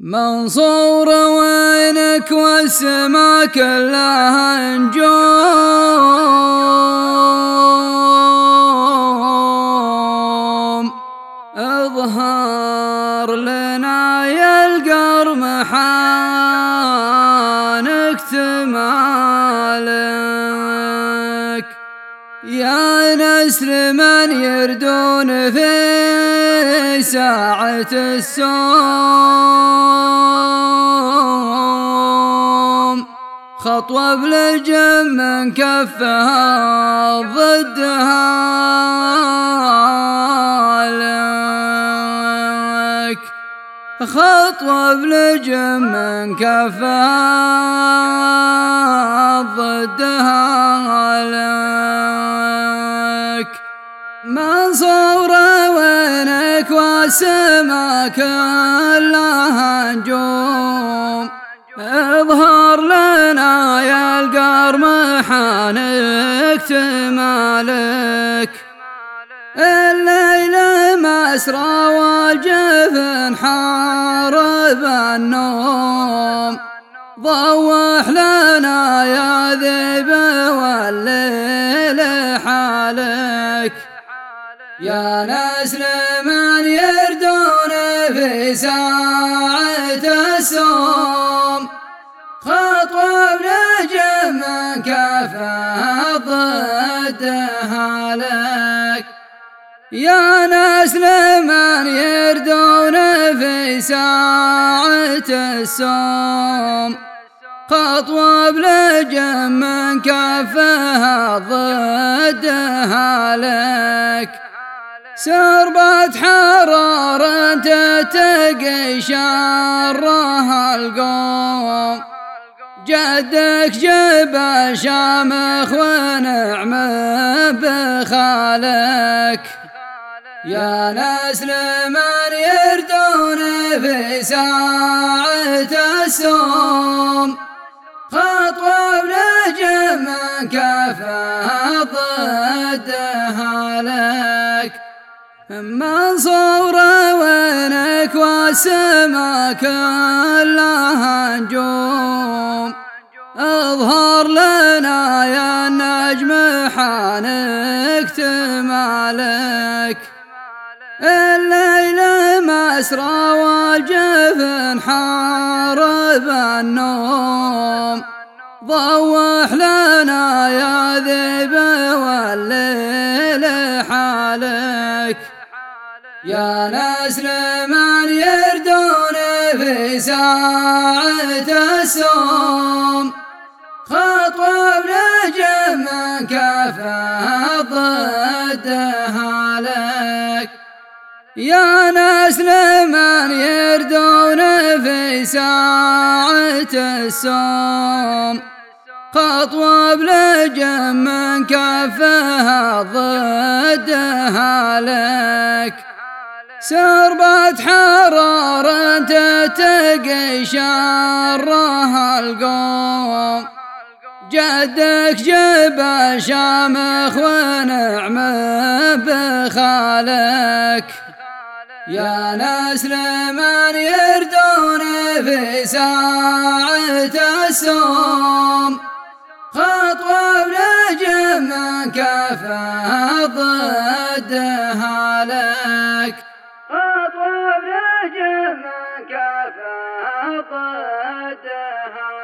منصور وينك والسما كلها نجوم، اظهر لنا يا القرمحان اكتمالك، يا نسل من يردون في ساعة السوم، خطوة بلجم من كفها ضدها لك، خطوة بلجم من كفها ضدها لك. منصور وينك والسما كلها نجوم، اظهر لنا يا القرمحان اكتمالك، الليل مسرى والجفن حارب النوم، ضوح لنا يا ذيب والليل حالك، يا نسل من يردون في ساعة السوم، خطوة بنجم من كفها ضدها لك، يا نسل من يردون في ساعة السوم، خطوة بلجم من كفها ضدها لك. سربت حرارة تتقي شرها القوم، جدك جب شامخ ونعم بخالك، يا نسل من يردون في ساعة السوم، خطوة بلجم من كفها ضدها لك. منصور وينك والسما كلها نجوم، اظهر لنا يا النجم حان اكتمالك، الليل مسرى والجفن حارب النوم، ضوح لنا يا ذيب والليل حالك، يا نسل من يردون في ساعة السوم، خطوة بلجم من كفها ضدها لك، يا نسل من يردون في ساعة السوم، خطوة بلجم من كفها ضدها لك. سربت حرارة تتقي شرها القوم، جدك جب شامخ ونعم بخالك، يا نسل من يردون في ساعة السوم، خطوة بلجم من كفها ضدها لك، خطوة بلجم من كفها ضدها